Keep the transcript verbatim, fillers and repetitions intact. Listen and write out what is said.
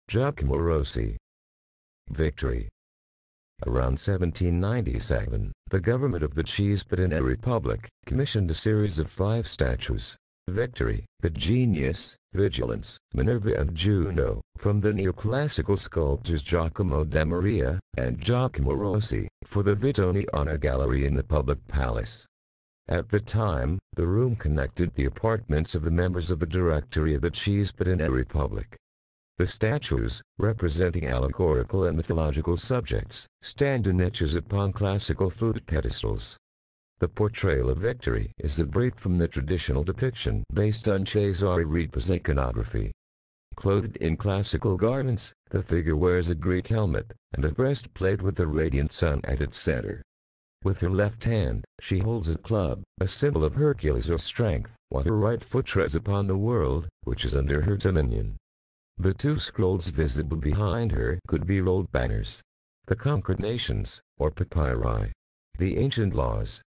Giacomo Rossi. Victory. Around seventeen ninety-seven, the government of the Cispatine Republic commissioned a series of five statues: Victory, the Genius, Vigilance, Minerva and Juno, from the neoclassical sculptors Giacomo da Maria and Giacomo Rossi, for the Vittoriana Gallery in the public palace. At the time, the room connected the apartments of the members of the Directory of the Cispatine Republic. The statues, representing allegorical and mythological subjects, stand in niches upon classical food pedestals. The portrayal of Victory is a break from the traditional depiction based on Cesare Ripa's iconography. Clothed in classical garments, the figure wears a Greek helmet and a breastplate with the radiant sun at its center. With her left hand, she holds a club, a symbol of Hercules or strength, while her right foot treads upon the world, which is under her dominion. The two scrolls visible behind her could be rolled banners. The conquered nations, or papyri. The ancient laws,